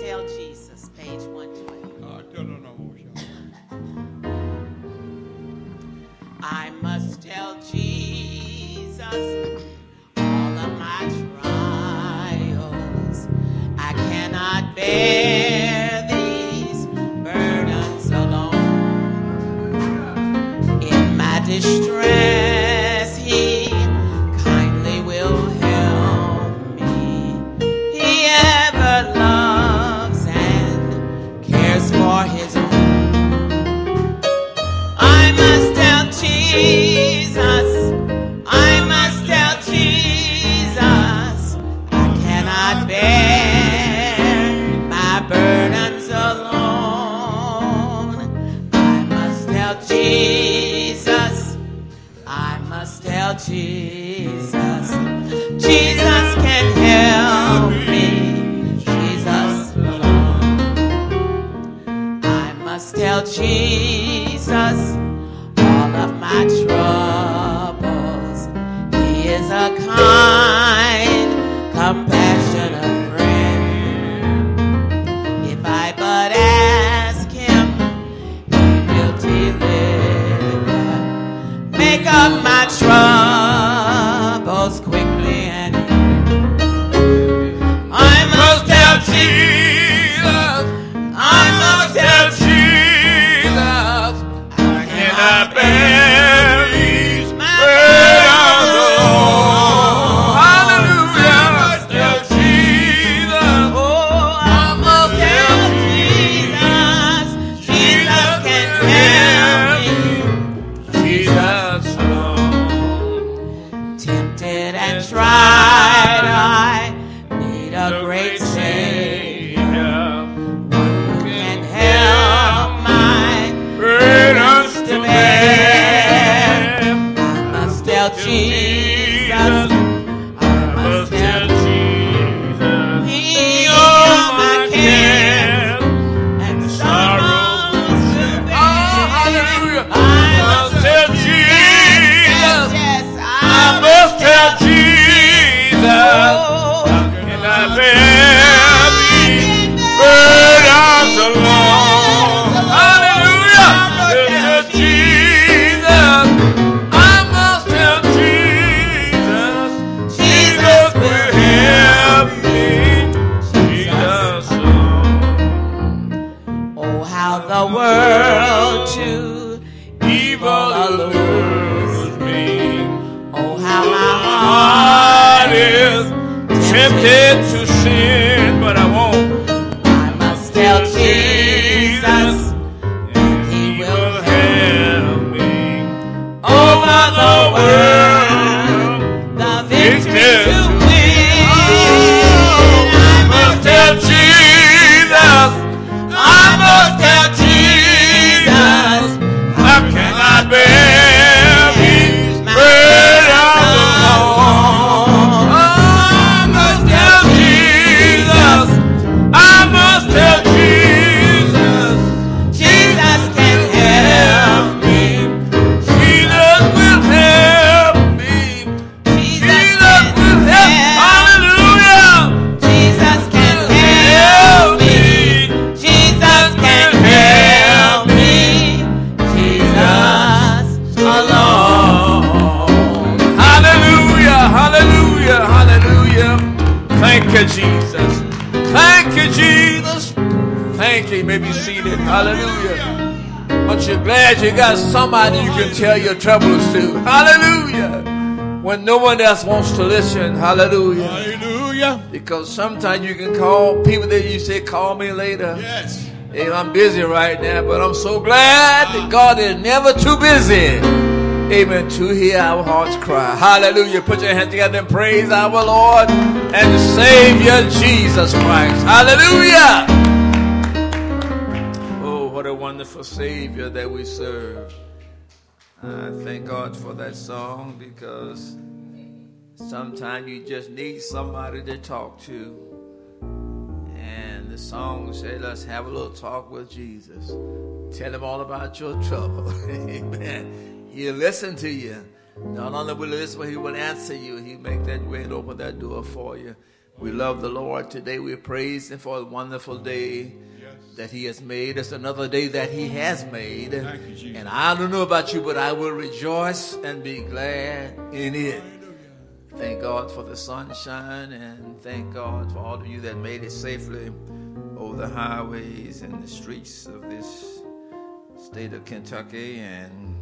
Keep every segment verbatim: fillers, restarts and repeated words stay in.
tell Jesus, page one twenty. I must tell Jesus all of my trials. I cannot bear these burdens alone. In my distress, He kindly will help me. He ever loves and cares for His own. I must tell Jesus, I must tell Jesus, I cannot bear my burdens alone. I must tell Jesus, I must tell Jesus, Jesus can help me, Jesus alone. I must tell Jesus all of my troubles. He is a kind, compassionate friend. If I but ask Him, He will deliver. Make up my troubles quickly and I must tell Jesus, I must tell Jesus, I bear these burdens alone. Hallelujah. I must tell Jesus. Oh, I must tell Jesus. Jesus can help me. Jesus alone. Tempted and tried, I need a great Savior. One who can help my burdens to bear. I must tell Jesus, I must tell Jesus, He all my cares and sorrows to bear. Oh, hallelujah. I must tell Jesus, yes, I must tell Jesus, how can I bear these burdens alone? Hallelujah. Jesus, I must tell Jesus, Jesus will help me, Jesus alone. Oh, how the world to evil allures me. Oh, how my heart is tempted to sin, but I won't. I must tell Jesus, the world, the victory to win. I must tell Jesus, I must tell Jesus, how can I bear these burdens alone? I must tell Jesus, I must tell Jesus, Jesus can help me. Jesus will help me. Jesus will help. Hallelujah. Jesus can help me. Jesus can help me. Jesus alone. Hallelujah. Hallelujah. Hallelujah. Thank you, Jesus. Thank you, Jesus. Thank you. You may be seated. Hallelujah. But you're glad you got somebody you can tell your troubles to. Hallelujah. When no one else wants to listen. Hallelujah. Hallelujah. Because sometimes you can call people that you say, call me later. Yes. Hey, I'm busy right now, but I'm so glad that God is never too busy. Amen. To hear our hearts cry. Hallelujah. Put your hands together and praise our Lord and Savior Jesus Christ. Hallelujah. What a wonderful Savior that we serve. I thank God for that song because sometimes you just need somebody to talk to. And the song said, let's have a little talk with Jesus. Tell Him all about your trouble. Amen. He'll listen to you. Not only will He listen, but He will answer you. He'll make that way and open that door for you. We love the Lord. Today we praise him for a wonderful day that he has made. It's another day that he has made. You, and I don't know about you, but I will rejoice and be glad in it. Thank God for the sunshine, and thank God for all of you that made it safely over the highways and the streets of this state of Kentucky and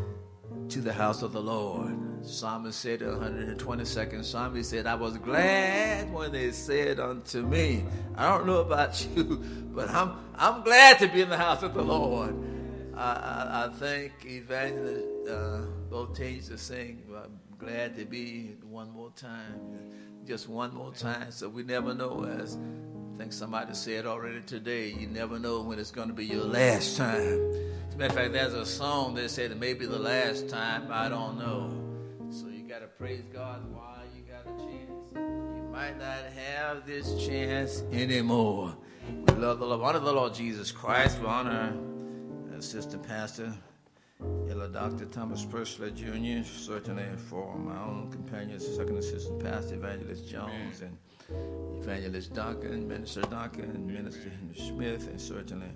to the house of the Lord. Psalmist said in the one hundred twenty-second Psalm, he said, I was glad when they said unto me. I don't know about you, but I'm I'm glad to be in the house of the Lord. I, I, I think Evangelist uh, Boateng to sing, I'm glad to be one more time, just one more time. So we never know, as I think somebody said already today, you never know when it's going to be your last time. As a matter of fact, there's a song that said it may be the last time, I don't know. So you got to praise God while you got a chance. You might not have this chance anymore. We love the Lord. Honor the Lord Jesus Christ. We honor Assistant Pastor Elder Doctor Thomas Pursley Junior Certainly for my own companions, Second Assistant Pastor Evangelist Jones and Evangelist Duncan, Minister Duncan, Minister Henry Smith, and certainly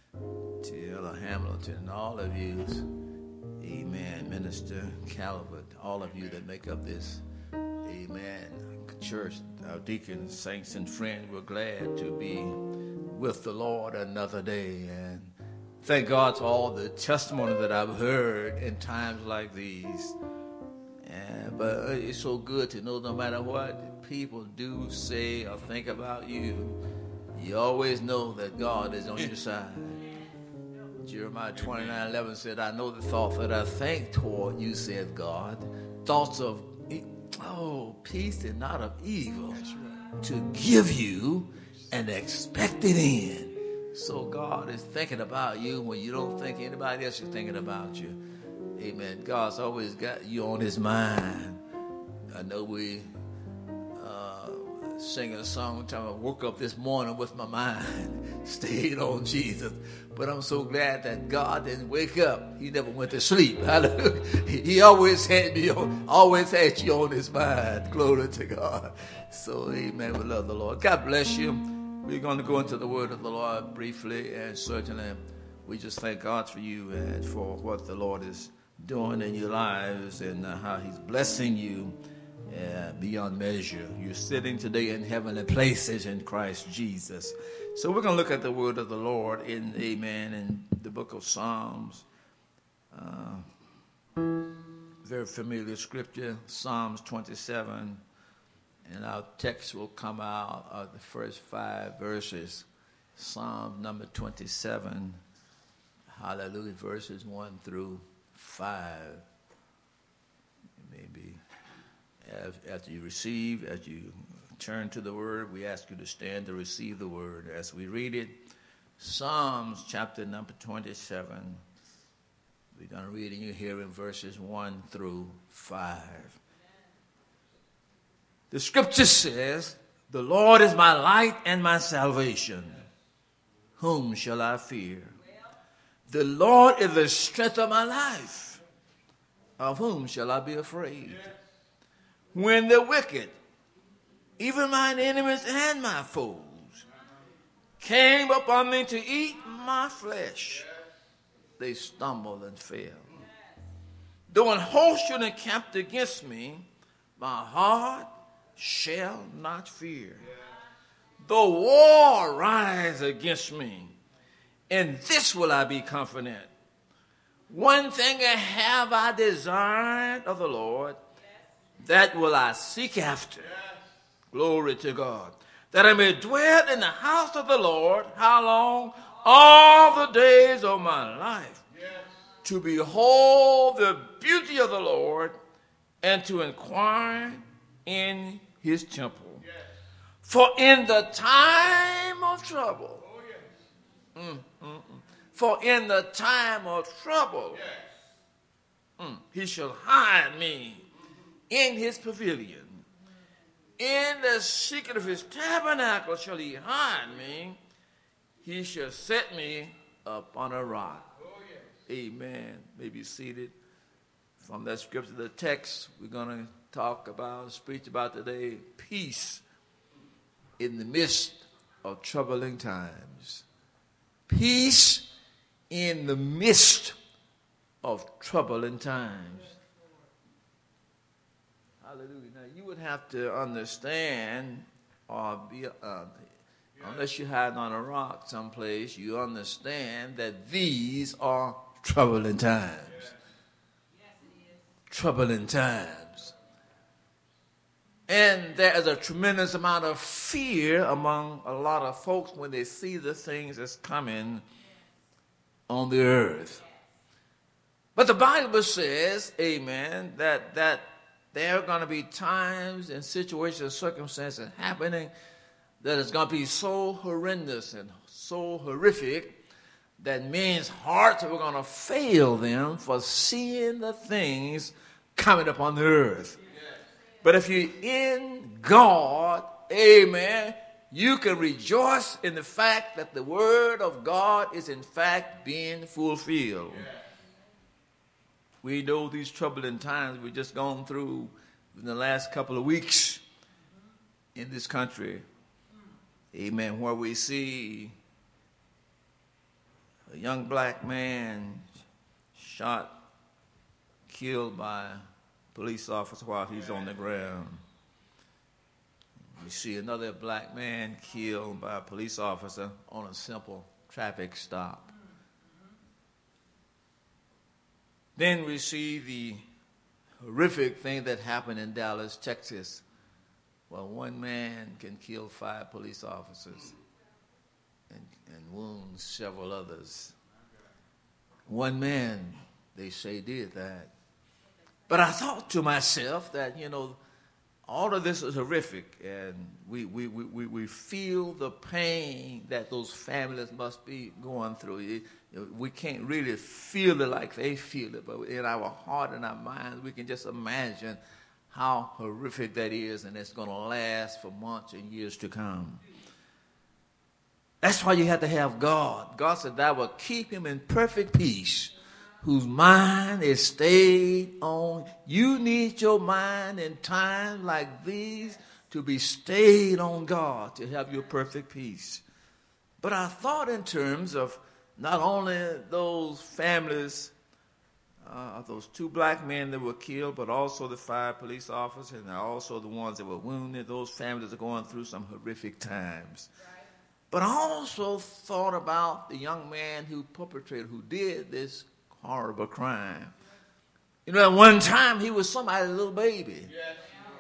to Elder Hamilton and all of you. Amen. Minister Calvert, all of you that make up this, amen, church, our deacons, saints, and friends, we're glad to be with the Lord another day. And thank God for all the testimony that I've heard in times like these. And, but it's so good to know no matter what people do, say, or think about you, you always know that God is on your side. Jeremiah twenty-nine eleven said, I know the thought that I think toward you, said God, thoughts of, oh, peace and not of evil, right, to give you an expected end. So God is thinking about you when you don't think anybody else is thinking about you. Amen. God's always got you on his mind. I know we uh, sing a song time I woke up this morning with my mind stayed on Jesus. But I'm so glad that God didn't wake up. He never went to sleep. Hallelujah. He always had me on, always had you on his mind. Glory to God. So, amen. We love the Lord. God bless you. We're going to go into the word of the Lord briefly, and certainly we just thank God for you and for what the Lord is doing in your lives and uh, how he's blessing you uh, beyond measure. You're sitting today in heavenly places in Christ Jesus. So we're going to look at the word of the Lord in, amen, in the book of Psalms. Uh, very familiar scripture, Psalms twenty-seven. And our text will come out of the first five verses. Psalm number twenty-seven. Hallelujah. Verses one through five. Maybe after you receive, as you turn to the word, we ask you to stand to receive the word as we read it. Psalms chapter number twenty-seven. We're going to read in you here in verses one through five. The scripture says, the Lord is my light and my salvation. Whom shall I fear? The Lord is the strength of my life. Of whom shall I be afraid? When the wicked, even mine enemies and my foes, came upon me to eat my flesh, they stumbled and fell. Though an host should encamp against me, my heart shall not fear. Though war rise against me, in this will I be confident. One thing have I desired of the Lord, that will I seek after. Glory to God. That I may dwell in the house of the Lord, how long? All the days of my life. To behold the beauty of the Lord, and to inquire in his temple. Yes. For in the time of trouble, oh, yes. mm, mm, mm. for in the time of trouble, yes. mm, he shall hide me in his pavilion. In the secret of his tabernacle shall he hide me. He shall set me upon a rock. Oh, yes. Amen. May be seated. From that scripture, the text we're going to talk about, speak about today, peace in the midst of troubling times. Peace in the midst of troubling times. Hallelujah. Now, you would have to understand, or be, uh, unless you're hiding on a rock someplace, you understand that these are troubling times. Troubling times. And there is a tremendous amount of fear among a lot of folks when they see the things that's coming on the earth. But the Bible says, amen, that, that there are going to be times and situations and circumstances happening that is going to be so horrendous and so horrific that men's hearts are going to fail them for seeing the things coming upon the earth. But if you're in God, amen, you can rejoice in the fact that the word of God is in fact being fulfilled. We know these troubling times we've just gone through in the last couple of weeks in this country. Amen. Where we see a young black man shot, killed by a police officer while he's on the ground. We see another black man killed by a police officer on a simple traffic stop. Then we see the horrific thing that happened in Dallas, Texas, where one man can kill five police officers and, and wound several others. One man, they say, did that. But I thought to myself that, you know, all of this is horrific, and we, we, we, we feel the pain that those families must be going through. It, you know, we can't really feel it like they feel it, but in our heart and our minds, we can just imagine how horrific that is, and it's going to last for months and years to come. That's why you have to have God. God said that will keep him in perfect peace, whose mind is stayed on. You need your mind in times like these to be stayed on God, to have your perfect peace. But I thought in terms of not only those families, uh, those two black men that were killed, but also the five police officers and also the ones that were wounded. Those families are going through some horrific times. Right. But I also thought about the young man who perpetrated, who did this horrible crime. You know, at one time he was somebody's little baby. Yes.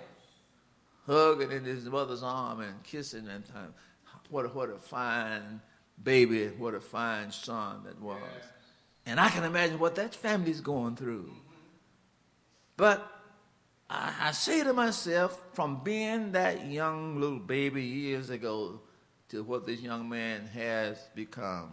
Hugging in his mother's arm and kissing and time. What a, what a fine baby, what a fine son that was. Yes. And I can imagine what that family's going through. But I, I say to myself, from being that young little baby years ago to what this young man has become,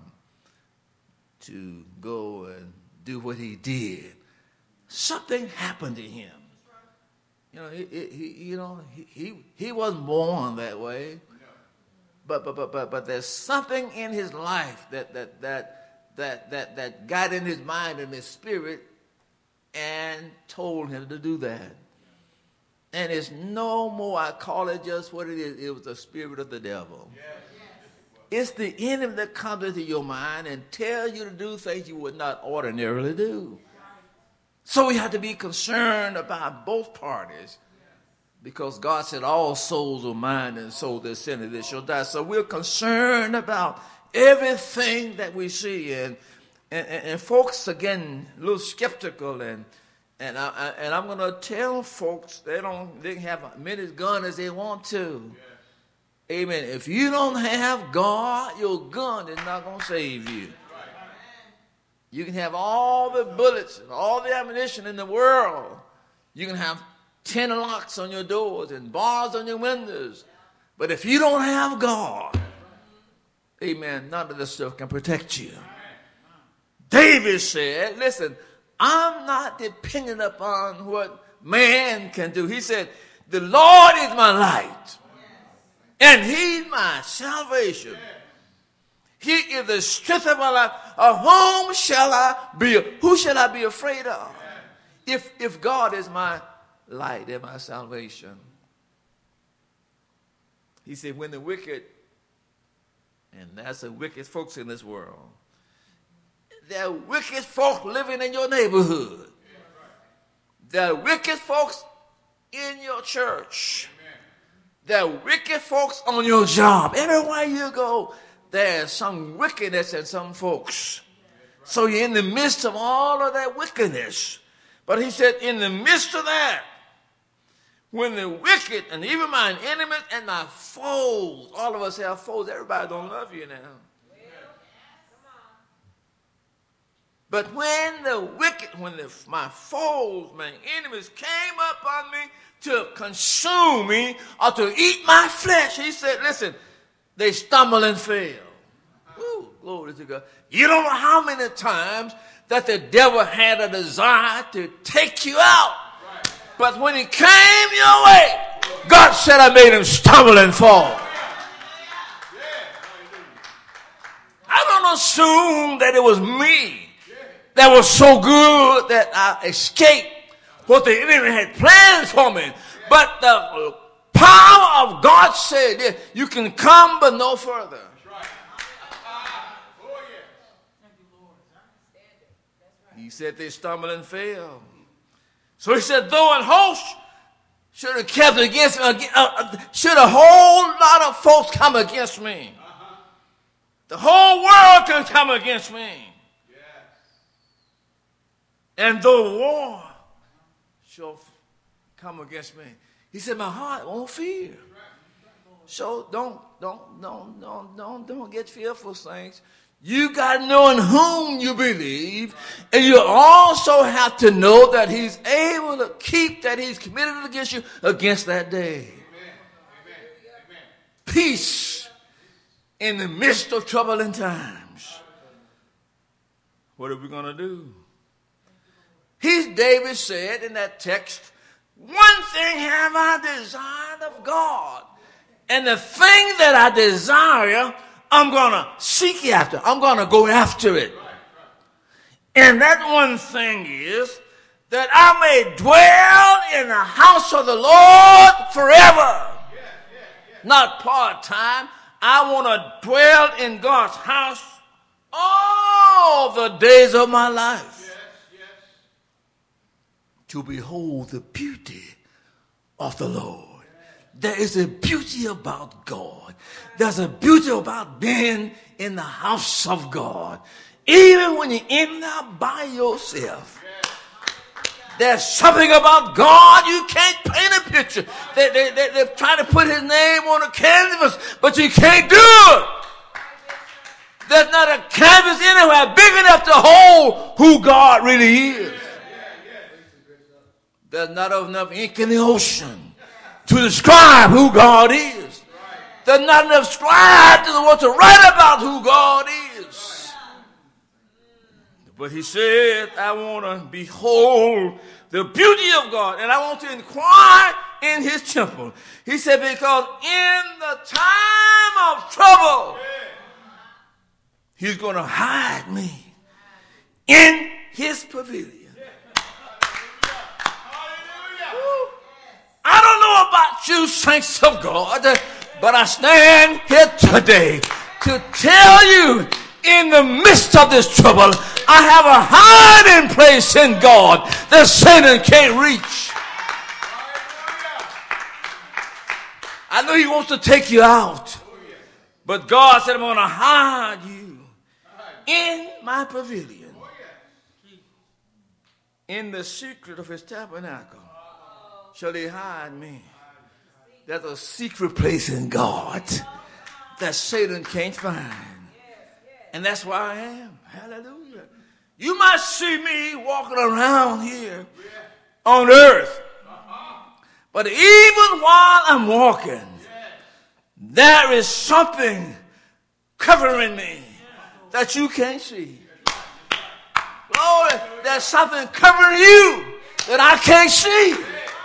to go and do what he did, something happened to him. You know, he, he you know, he, he he wasn't born that way, but but but but but there's something in his life that that that that that that got in his mind and his spirit and told him to do that. And it's no more, I call it just what it is. It was the spirit of the devil. Yes. It's the enemy that comes into your mind and tells you to do things you would not ordinarily do. So we have to be concerned about both parties, because God said all souls are mine, and so the sinner that shall die. So we're concerned about everything that we see, and and, and folks are getting a little skeptical, and and I, and I'm going to tell folks they don't they can have as many guns as they want to. Amen. If you don't have God, your gun is not going to save you. You can have all the bullets and all the ammunition in the world. You can have ten locks on your doors and bars on your windows. But if you don't have God, amen, none of this stuff can protect you. David said, listen, I'm not dependent upon what man can do. He said, the Lord is my light, and he's my salvation. He is the strength of my life. Of whom shall I be? Who shall I be afraid of? If if God is my light and my salvation. He said, when the wicked, and that's the wicked folks in this world, there are wicked folks living in your neighborhood. There are wicked folks in your church. There are wicked folks on your job. Everywhere you go, there's some wickedness in some folks. So you're in the midst of all of that wickedness. But he said, in the midst of that, when the wicked, and even my enemies and my foes, all of us have foes. Everybody don't love you now. But when the wicked, when the, my foes, my enemies came up on me to consume me or to eat my flesh, he said, listen, they stumble and fail. Ooh, glory to God. You don't know how many times that the devil had a desire to take you out. But when he came your way, God said, I made him stumble and fall. I don't assume that it was me that was so good that I escaped what the enemy had planned for me. But the power of God said, you can come but no further. He said they stumble and fail. So he said, though an host should have kept against me, uh, should a whole lot of folks come against me. Uh-huh. The whole world can come against me. Yes. And though war shall come against me, he said, my heart won't fear. So don't, don't, don't, don't, don't, don't get fearful, saints. You got to know in whom you believe, and you also have to know that he's able to keep that he's committed against you against that day. Amen. Amen. Amen. Peace in the midst of troubling times. What are we going to do? He's, David said in that text, one thing have I desired of God, and the thing that I desire, I'm going to seek after. I'm going to go after it. And that one thing is that I may dwell in the house of the Lord forever. Not part-time. I want to dwell in God's house all the days of my life. To behold the beauty of the Lord. There is a beauty about God. There's a beauty about being in the house of God. Even when you're in there by yourself. There's something about God you can't paint a picture. They, they, they, they're trying to put his name on a canvas, but you can't do it. There's not a canvas anywhere big enough to hold who God really is. There's not enough ink in the ocean to describe who God is. There's not enough scribes to want to write about who God is. But he said, I want to behold the beauty of God, and I want to inquire in his temple. He said, because in the time of trouble, he's going to hide me in his pavilion. I don't know about you, saints of God, but I stand here today to tell you, in the midst of this trouble, I have a hiding place in God that Satan can't reach. I know he wants to take you out, but God said, I'm going to hide you in my pavilion, in the secret of his tabernacle. Shall he hide me? There's a secret place in God that Satan can't find. And that's where I am. Hallelujah. You might see me walking around here on earth. But even while I'm walking, there is something covering me that you can't see. Lord, there's something covering you that I can't see.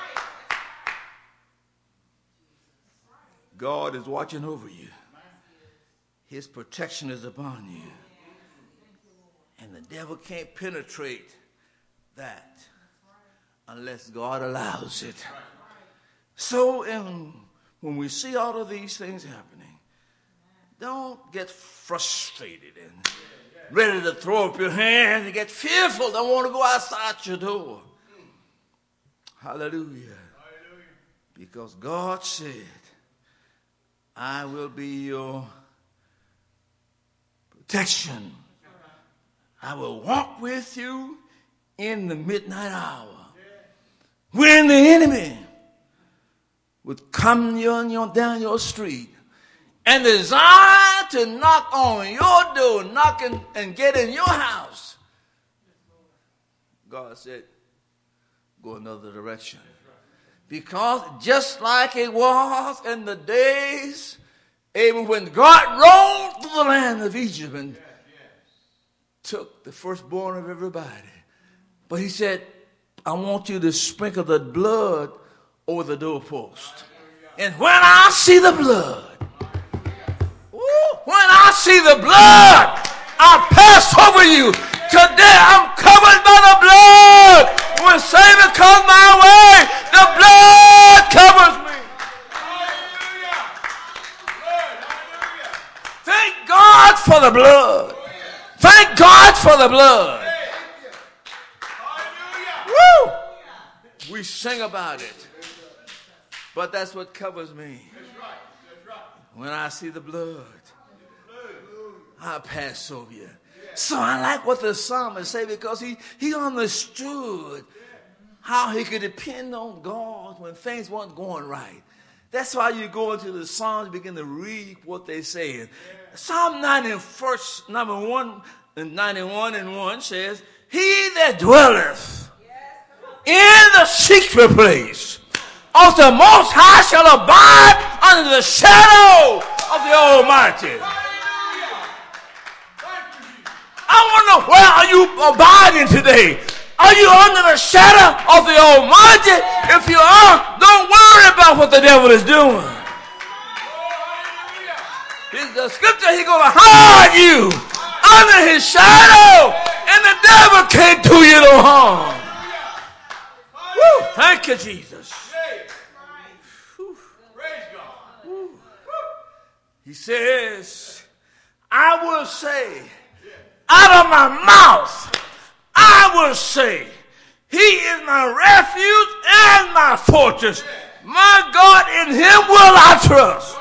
God is watching over you. His protection is upon you. And the devil can't penetrate that unless God allows it. So in when we see all of these things happening, don't get frustrated and ready to throw up your hands and get fearful. Don't want to go outside your door. Hallelujah. Because God said, I will be your protection. I will walk with you in the midnight hour. When the enemy would come your, your, down your street and desire to knock on your door, knock and, and get in your house, God said, go another direction. Because just like it was in the days, even when God rolled through the land of Egypt and took the firstborn of everybody, but he said, I want you to sprinkle the blood over the doorpost. And when I see the blood, woo, when I see the blood, I pass over you. Today I'm covered by the blood. When Satan comes my way, the blood covers me. Thank God for the blood. Thank God for the blood. Woo! We sing about it. But that's what covers me. When I see the blood, I pass over you. So I like what the psalmist say, because he, he understood how he could depend on God when things weren't going right. That's why you go into the Psalms and begin to read what they say. Psalm ninety, first, number one, ninety-one and one says, he that dwelleth in the secret place of the Most High shall abide under the shadow of the Almighty. I wonder, where are you abiding today? Are you under the shadow of the Almighty? If you are, don't worry about what the devil is doing. In the scripture, he's going to hide you under his shadow, and the devil can't do you no harm. Woo, thank you, Jesus. Woo. He says, I will say, out of my mouth, I will say, he is my refuge and my fortress. My God, in him will I trust.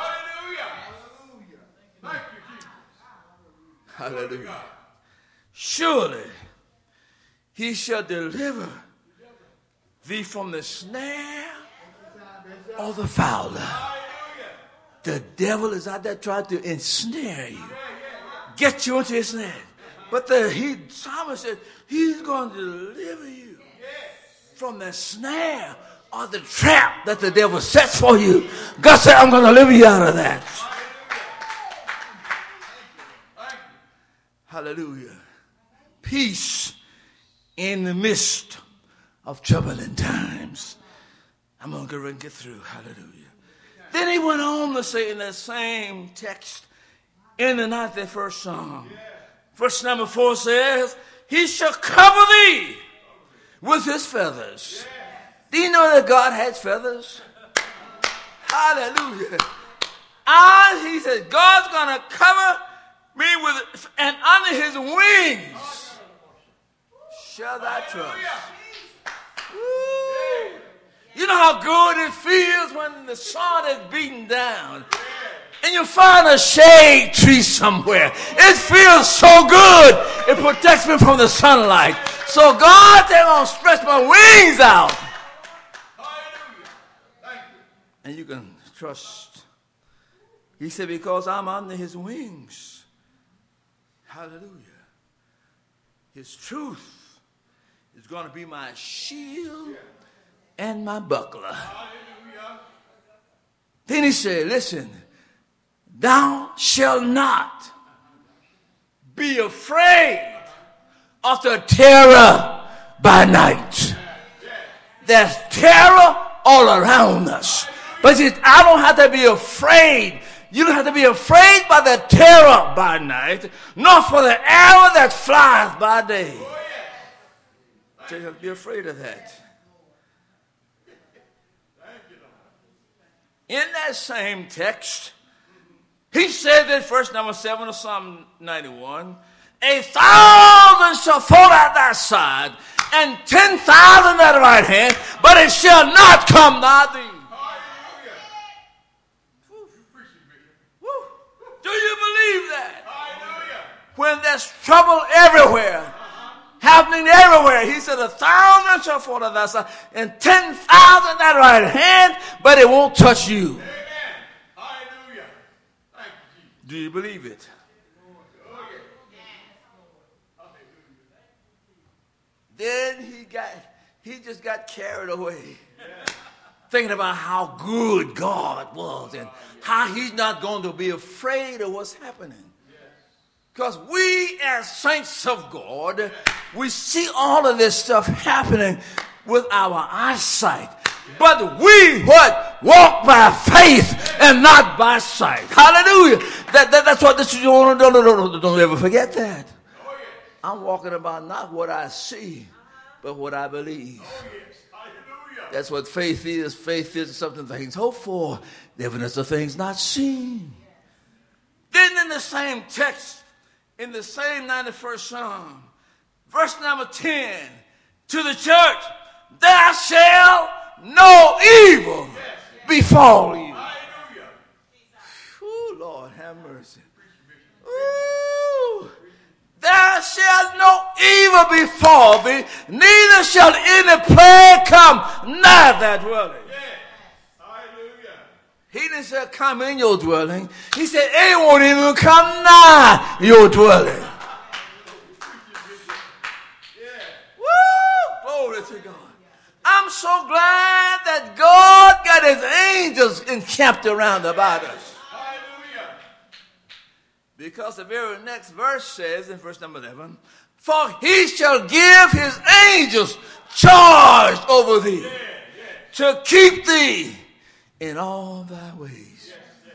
Hallelujah. Surely he shall deliver thee from the snare of the fowler. The devil is out there trying to ensnare you, get you into his snare. But the he, psalmist said, he's going to deliver you from the snare or the trap that the devil sets for you. God said, I'm going to deliver you out of that. Hallelujah. Peace in the midst of troubling times. I'm going to go and get through. Hallelujah. Then he went on to say in that same text, in the ninety-first Psalm, verse number four says, he shall cover thee with his feathers. Do you know that God has feathers? Hallelujah. And he says, God's going to cover me with, and under his wings shall thou trust. Woo. You know how good it feels when the sun is beating down and you find a shade tree somewhere. It feels so good. It protects me from the sunlight. So God, they're going to stretch my wings out. And you can trust. He said, because I'm under his wings. Hallelujah. His truth is going to be my shield and my buckler. Then he said, listen, thou shalt not be afraid of the terror by night. There's terror all around us. But he said, I don't have to be afraid. You don't have to be afraid by the terror by night, nor for the arrow that flies by day. So you have to be afraid of that. in that same text, he said that verse number seven of Psalm ninety-one, a thousand shall fall at thy side, and ten thousand at thy right hand, but it shall not come nigh thee. Do you believe that? When there's trouble everywhere, happening everywhere, he said a thousand shall fall at thy side, and ten thousand at thy right hand, but it won't touch you. Do you believe it? Then he got, he just got carried away, thinking about how good God was and how he's not going to be afraid of what's happening. Because we as saints of God, we see all of this stuff happening with our eyesight. But we what? Walk by faith and not by sight. Hallelujah. That, that, that's what this is. Don't, don't, don't, don't ever forget that. I'm walking about not what I see, but what I believe. That's what faith is. Faith is something things hoped for, the evidence of things not seen. Then in the same text, in the same ninety-first Psalm, verse number ten, to the church, there shall no evil befall you. Ooh, Lord, have mercy. Ooh. There shall no evil befall thee, neither shall any plague come nigh thy dwelling. He didn't say come in your dwelling. He said it won't even come nigh your dwelling. Woo! Glory to God. I'm so glad that God got his angels encamped around about us. Because the very next verse says in verse number eleven, for he shall give his angels charge over thee to keep thee in all thy ways.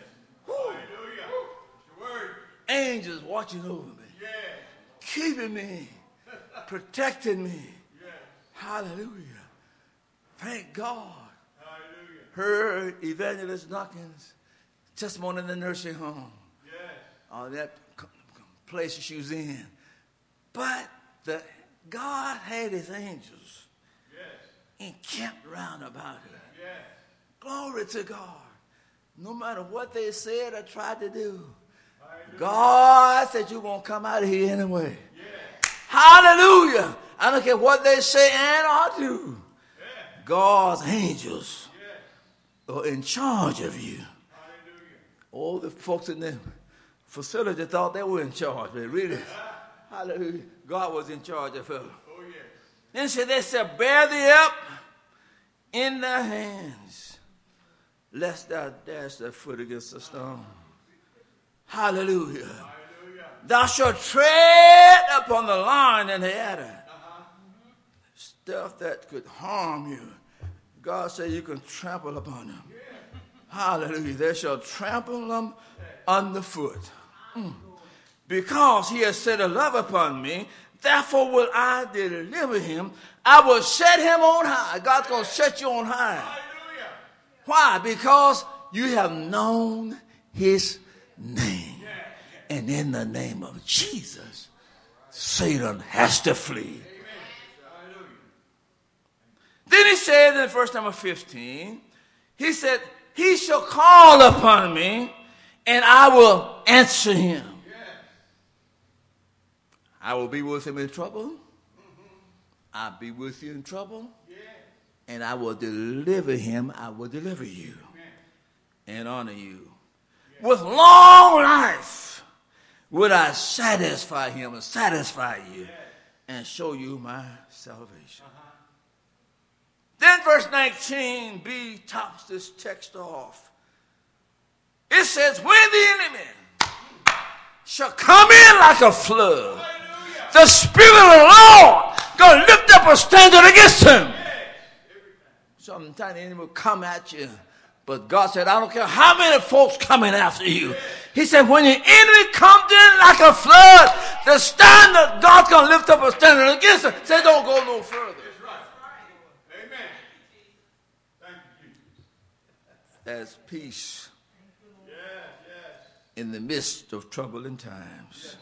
Angels watching over me, keeping me, protecting me. Hallelujah. Thank God. Heard Evangelist Dawkins' testimony in the nursing home. Or that place she was in. But the, God had his angels encamped round about her. Glory to God. No matter what they said or tried to do, God said you're going to come out of here anyway. Hallelujah. I don't care what they say and or do. God's angels are in charge of you. All the folks in the facility thought they were in charge, but really, hallelujah, God was in charge of her. Oh, yes. Then said, they shall bear thee up in their hands, lest thou dash thy foot against a stone. Hallelujah. Hallelujah. Thou shalt tread upon the lion and the adder. Uh-huh. Stuff that could harm you. God said you can trample upon them. Yeah. Hallelujah. They shall trample them underfoot. Mm. Because he has set a love upon me, therefore will I deliver him. I will set him on high. God's going to set you on high. Hallelujah. Why? Because you have known his name. Yeah. Yeah. And in the name of Jesus, Satan has to flee. Amen. Then he said in verse number fifteen, he said, he shall call upon me, and I will answer him. Yes. I will be with him in trouble. Mm-hmm. I'll be with you in trouble. Yeah. And I will deliver him. I will deliver you. Amen. And honor you. Yeah. With long life will I satisfy him and satisfy you. Yeah. And show you my salvation. Uh-huh. Then verse nineteen, B tops this text off. It says, when the enemy shall come in like a flood, hallelujah, the Spirit of the Lord going to lift up a standard against him. Sometimes the enemy will come at you, but God said, I don't care how many folks coming after you. He said, when your enemy comes in like a flood, the standard, God's going to lift up a standard against him. Say, don't go no further. There's peace in the midst of troubling times.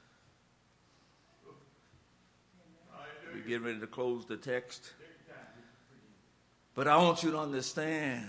We get ready to close the text. But I want you to understand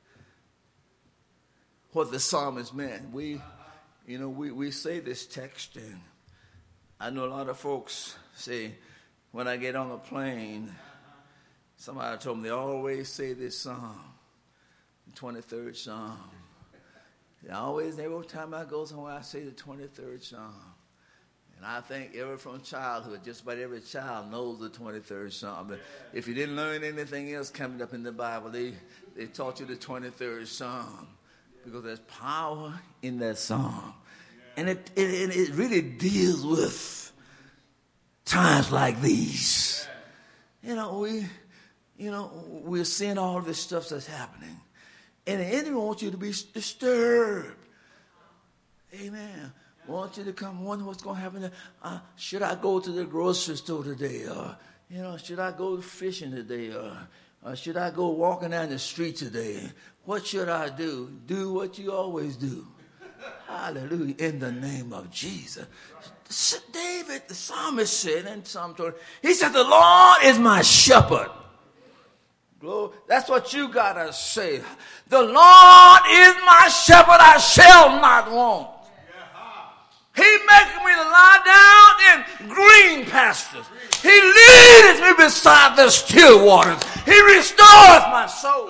what the psalmist meant. We, you know, we, we say this text, and I know a lot of folks say, when I get on a plane, somebody told me they always say this psalm, the twenty-third Psalm. They always, every time I go somewhere, I say the twenty-third Psalm. And I think ever from childhood, just about every child knows the twenty-third Psalm. But if you didn't learn anything else coming up in the Bible, they, they taught you the twenty-third Psalm. Because there's power in that psalm. And it, it, it really deals with times like these. You know, we, you know, we're seeing all this stuff that's happening. And the enemy wants you to be disturbed. Amen. Want you to come wonder what's going to happen. Uh, should I go to the grocery store today? Or, you know, should I go fishing today? Or, or should I go walking down the street today? What should I do? Do what you always do. Hallelujah. In the name of Jesus. David, the psalmist said in Psalm twenty, he said, the Lord is my shepherd. Glory. That's what you got to say. The Lord is my shepherd, I shall not want. He maketh me to lie down in green pastures. He leadeth me beside the still waters. He restoreth my soul.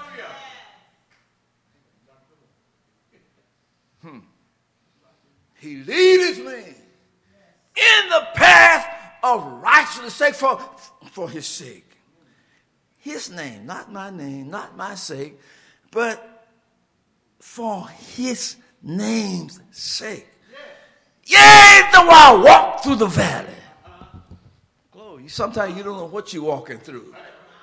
Hmm. He leadeth me in the path of righteousness sake for, for his sake. His name, not my name, not my sake, but for his name's sake. Yea, though I walk through the valley. Glory. Sometimes you don't know what you're walking through.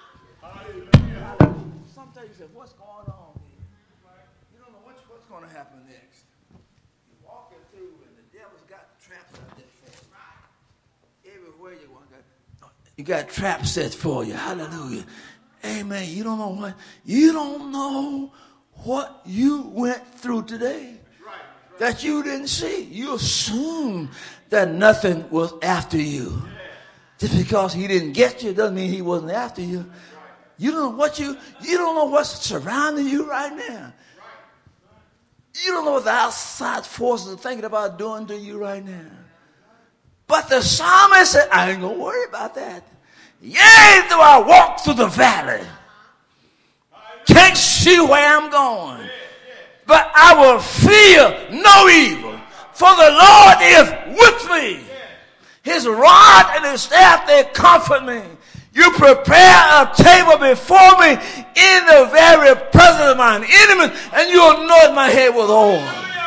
Sometimes you say, what's going on here? You don't know what's, what's going to happen next. You're walking through and the devil's got traps out there for you. Everywhere you walk, you got traps set for you. Hallelujah. Amen. You don't know what, you don't know what you went through today. That you didn't see. You assumed that nothing was after you. Just because he didn't get you doesn't mean he wasn't after you. You don't know what you, you don't know what's surrounding you right now. You don't know what the outside forces are thinking about doing to you right now. But the psalmist said, I ain't going to worry about that. Yea, though I walk through the valley. Can't see where I'm going. But I will fear no evil, for the Lord is with me. His rod and his staff, they comfort me. You prepare a table before me in the very presence of mine enemies, and you anoint my head with oil.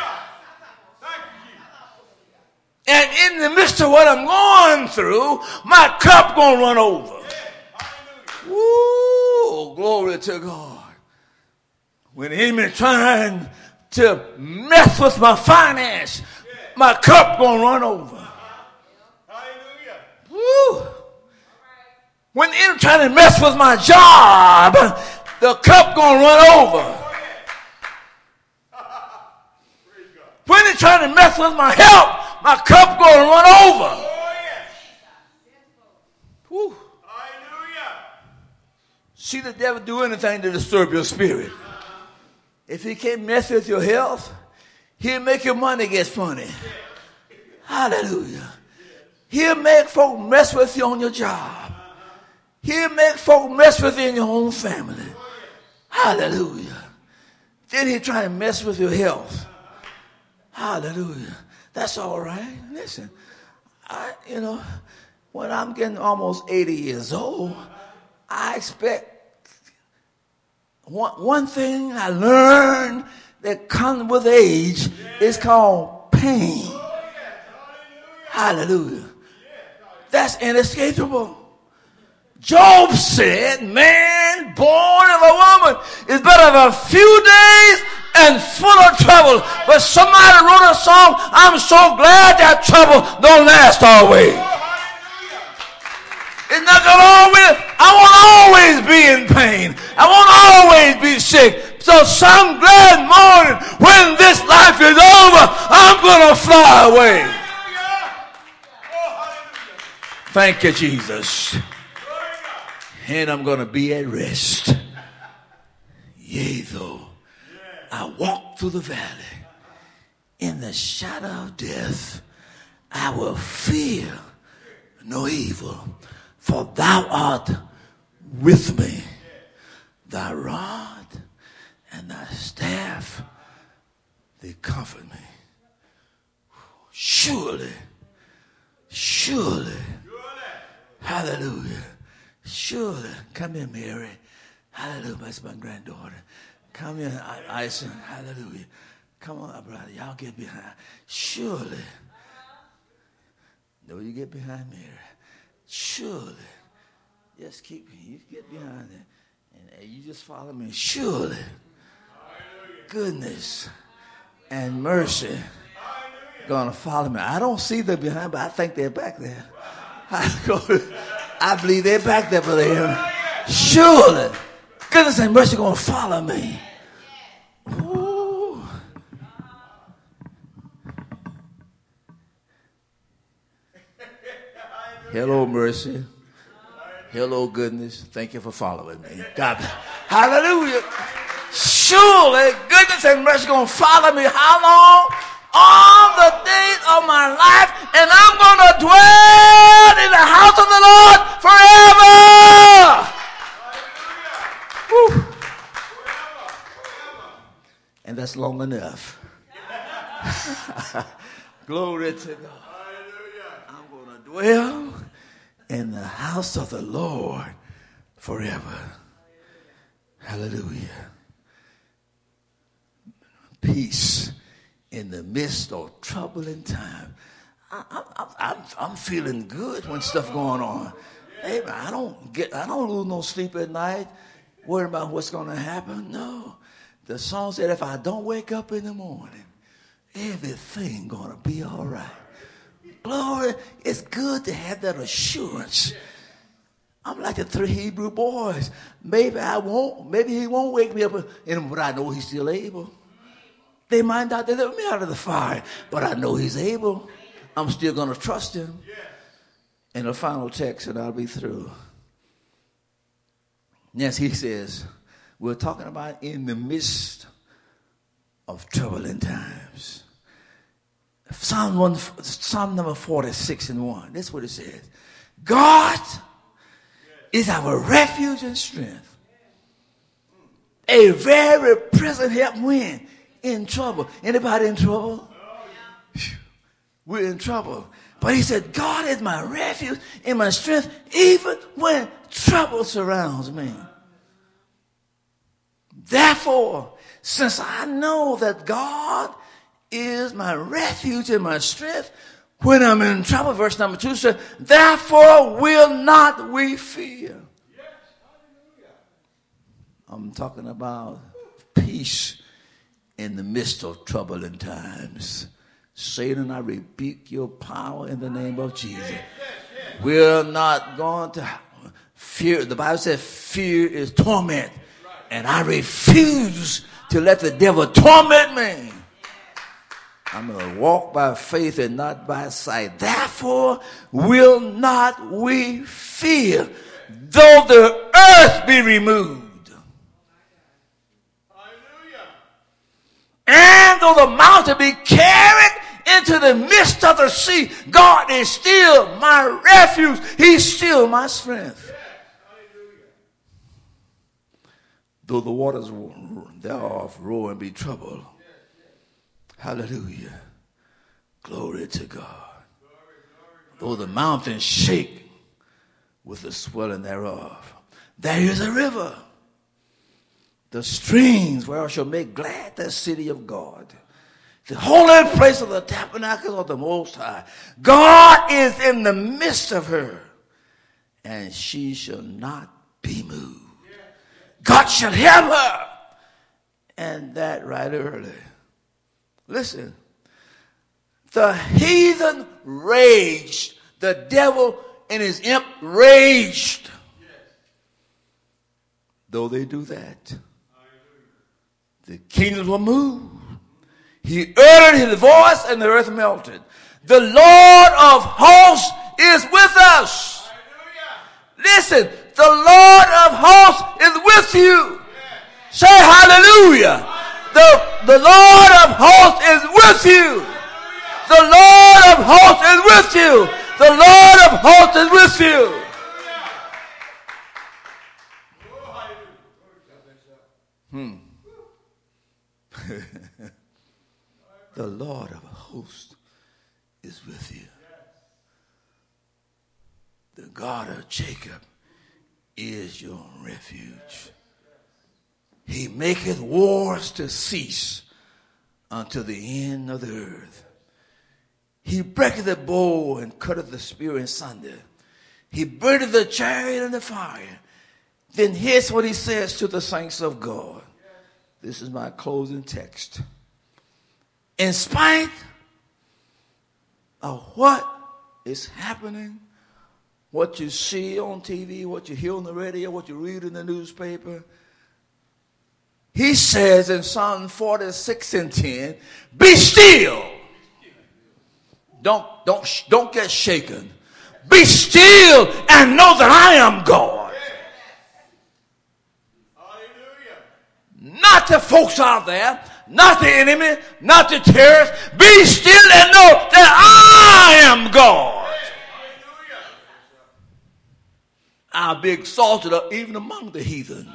And in the midst of what I'm going through, my cup gonna run over. Woo! Glory to God. When the enemy trying to mess with my finance, my cup gonna run over. Woo. When the enemy trying to mess with my job, the cup gonna run over. When they're trying to mess with my health, my cup gonna run over. Woo. See the devil do anything to disturb your spirit. If he can't mess with your health, he'll make your money get funny. Hallelujah. He'll make folk mess with you on your job. He'll make folk mess with you in your own family. Hallelujah. Then he'll try and mess with your health. Hallelujah. That's all right. Listen, I, you know, when I'm getting almost eighty years old, I expect One, one thing I learned that comes with age is called pain. Hallelujah. That's inescapable. Job said, man born of a woman is better of a few days and full of trouble. But somebody wrote a song, I'm so glad that trouble don't last always. It's not going to always, I won't always be in pain. I won't always be sick. So some glad morning when this life is over, I'm going to fly away. Thank you, Jesus. And I'm going to be at rest. Yea, though I walk through the valley in the shadow of death, I will fear no evil, for thou art with me. Thy rod and thy staff, they comfort me. Surely, surely, hallelujah, surely. Come here, Mary. Hallelujah. That's my granddaughter. Come here, Ison. Hallelujah. Come on, brother. Y'all get behind. Surely. No, you get behind Mary. Surely. Just keep, you get behind it. And, and you just follow me. Surely. Goodness and mercy going to follow me. I don't see them behind, but I think they're back there. I, go, I believe they're back there, brother Aaron. Surely. Goodness and mercy going to follow me. Ooh. Hello, mercy. Hello, goodness. Thank you for following me. God, hallelujah. Surely, goodness and mercy going to follow me. How long? All the days of my life, and I'm going to dwell in the house of the Lord forever. Woo. And that's long enough. Glory to God. I'm going to dwell in the house of the Lord forever. Hallelujah. Peace in the midst of troubling time. I, I, I, I'm feeling good when stuff going on. Hey, I don't get, I don't lose no sleep at night, worrying about what's going to happen. No, the song said, if I don't wake up in the morning, everything going to be all right. Glory, it's good to have that assurance. I'm like the three Hebrew boys. Maybe I won't, maybe he won't wake me up, in, but I know he's still able. They might not deliver me out of the fire, but I know he's able. I'm still going to trust him. And the final text, and I'll be through. Yes, he says, we're talking about in the midst of troubling times. Psalm, one, Psalm number forty-six and one. That's what it says. God is our refuge and strength. A very present help when? In trouble. Anybody in trouble? We're in trouble. But he said, God is my refuge and my strength even when trouble surrounds me. Therefore, since I know that God is my refuge and my strength when I'm in trouble, verse number two says, therefore will not we fear. I'm talking about peace in the midst of troubling times. Satan, I rebuke your power in the name of Jesus. We're not going to fear. The Bible says fear is torment. And I refuse to let the devil torment me. I'm going to walk by faith and not by sight. Therefore will not we fear, though the earth be removed. And though the mountain be carried into the midst of the sea, God is still my refuge. He's still my strength. Though the waters thereof roar and be troubled. Hallelujah. Glory to God. Though the mountains shake with the swelling thereof, there is a river. The streams where I shall make glad the city of God, the holy place of the tabernacle of the Most High. God is in the midst of her, and she shall not be moved. God shall help her. And that right early. Listen, the heathen raged. The devil and his imp raged. Though they do that, The kingdoms were moved. He uttered his voice and the earth melted. The Lord of hosts is with us. Listen, the Lord of hosts is with you. Say hallelujah. The, the Lord of hosts is with you. The Lord of hosts is with you. The Lord of hosts is with you. Hmm. The Lord of hosts is with you. The God of Jacob is your refuge. He maketh wars to cease unto the end of the earth. He breaketh the bow and cutteth the spear in sunder. He burneth the chariot in the fire. Then here's what he says to the saints of God. This is my closing text. In spite of what is happening, what you see on T V, what you hear on the radio, what you read in the newspaper, he says in Psalm forty-six and ten, be still. Don't, don't, don't get shaken. Be still and know that I am God. Not the folks out there, not the enemy, not the terrorists. Be still and know that I am God. I'll be exalted even among the heathen.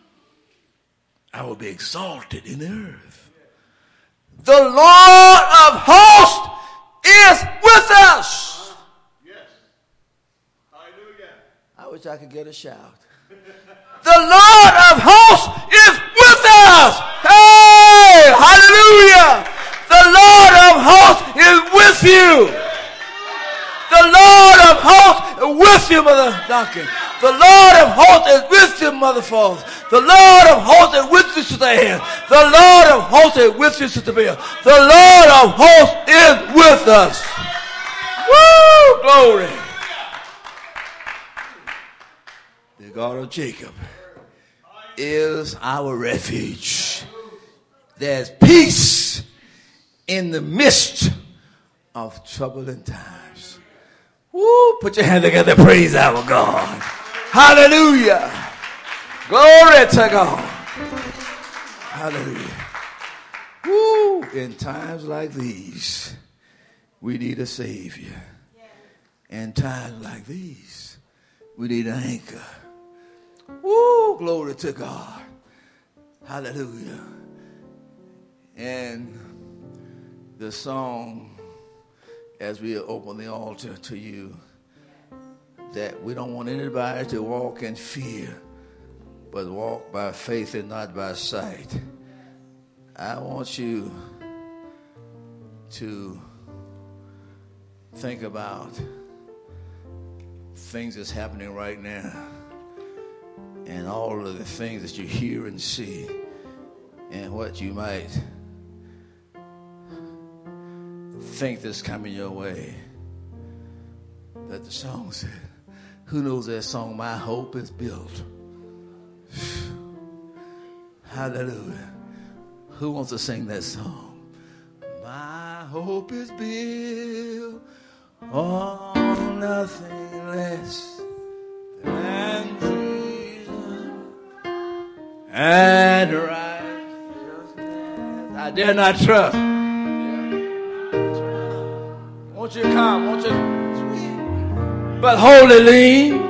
I will be exalted in the earth. The Lord of hosts is with us. Yes. Hallelujah. I wish I could get a shout. The Lord of hosts is with us. Hey, hallelujah. The Lord of hosts is with you. The Lord of hosts is with you, Mother Duncan. The Lord of hosts is with you, Mother Falls. The Lord of hosts is with you, Sister Ann. The Lord of hosts is with you, Sister Bill. The Lord of hosts is with us. Woo! Glory. The God of Jacob is our refuge. There's peace in the midst of troubling times. Woo! Put your hand together, praise our God. Hallelujah. Glory to God. Hallelujah. Woo! In times like these, we need a Savior. In times like these, we need an anchor. Woo! Glory to God. Hallelujah. And the song, as we open the altar to you, that we don't want anybody to walk in fear, but walk by faith and not by sight. I want you to think about things that's happening right now and all of the things that you hear and see and what you might think that's coming your way. That the song said, who knows that song, My Hope is Built? Hallelujah. Who wants to sing that song? My hope is built on nothing less than Jesus and righteousness. I dare not trust. Won't you come? Won't you? But wholly lean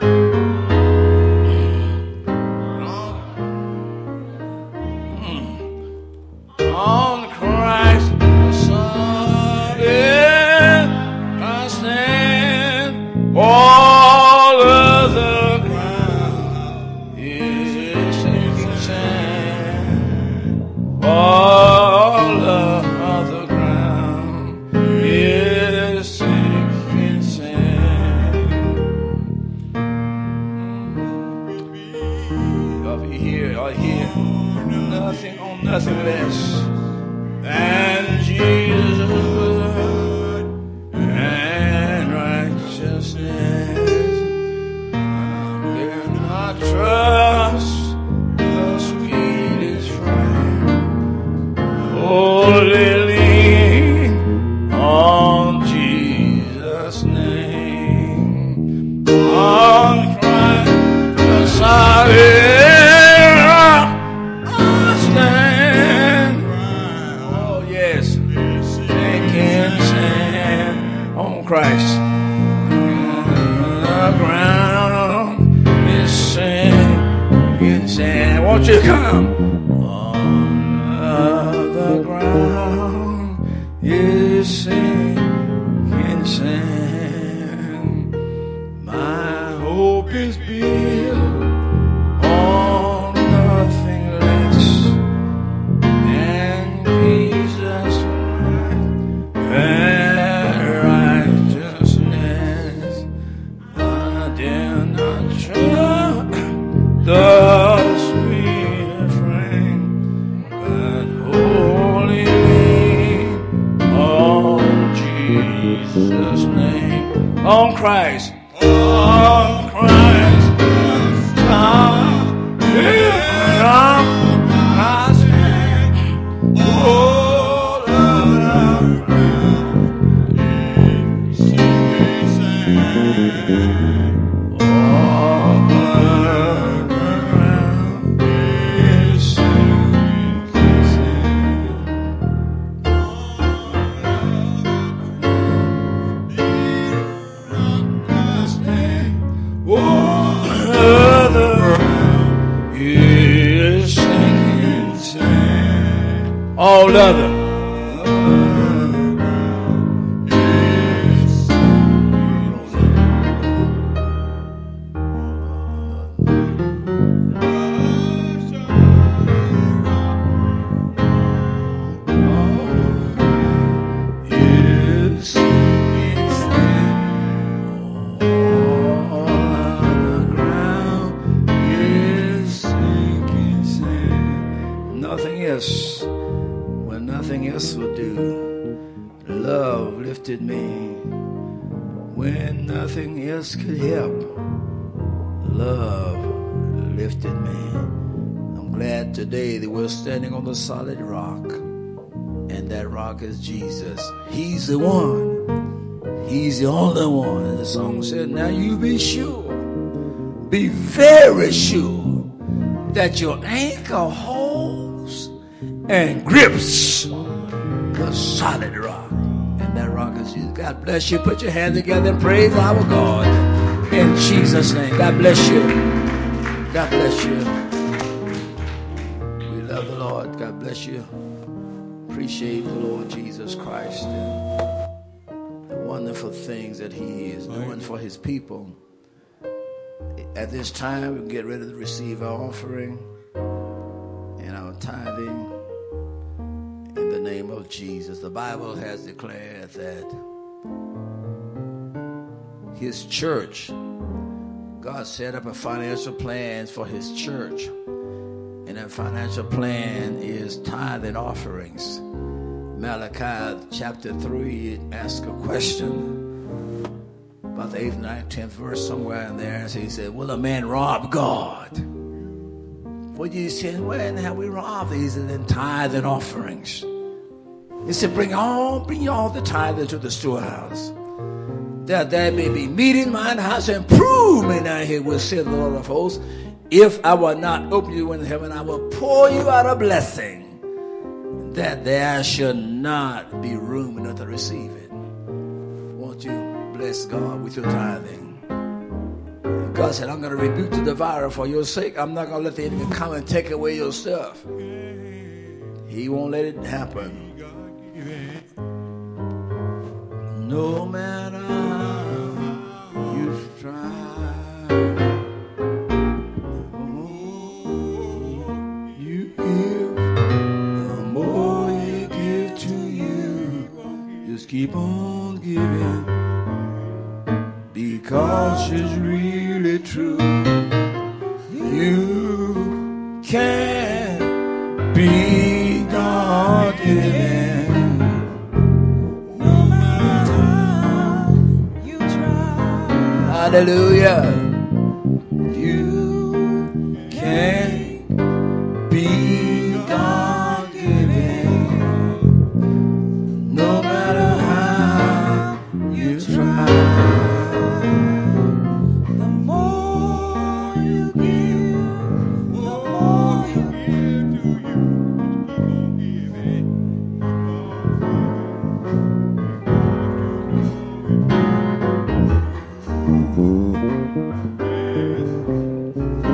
on Christ the Son. Yeah, I stand. All of the ground is sinking sand. All of the ground is sinking sand. Y'all be here, y'all hear? Nothing on nothing less than Jesus and righteousness. Dare not trust the sweetest friend. ground, on the ground is sinking sand. My hope is built on nothing less than Jesus and righteousness. I dare not trust the sweet frame, but wholly lean on Jesus' name. On Christ, on Christ, on I stand. Oh, Lord, I'm proud. Sinking sand. All the ground is sinking sand. Oh, the ground is sinking sand. All other. Nothing else, when nothing else would do, love lifted me. When nothing else could help, love lifted me. I'm glad today that we're standing on the solid rock, and that rock is Jesus. He's the one. He's the only one. And the song said, now you be sure, be very sure that your anchor holds and grips the solid rock. And that rock is Jesus. God bless you. Put your hands together and praise our God in Jesus' name. God bless you. God bless you. We love the Lord. God bless you. Appreciate the Lord Jesus Christ and the wonderful things that he is doing for his people. At this time, we can get ready to receive our offering and our tithing in the name of Jesus. The Bible has declared that his church, God set up a financial plan for his church. And that financial plan is tithe and offerings. Malachi chapter three asks a question about the eighth, ninth, tenth verse, somewhere in there. And so he said, will a man rob God? What you said, when have we robbed? He said, in tithe and offerings. He said, bring all, bring all the tithe into the storehouse, that there may be meat in mine house, and prove me now here will say the Lord of hosts, if I will not open you in heaven, I will pour you out a blessing, that there should not be room enough to receive it. Won't you bless God with your tithing? God said, I'm going to rebuke the devourer for your sake. I'm not going to let the enemy come and take away your stuff. He won't let it happen. No matter how you try, the more you give, the more you give to you. Just keep on giving, because it's really true. You can be God-given. Hallelujah. You can be God-given, no matter how you try.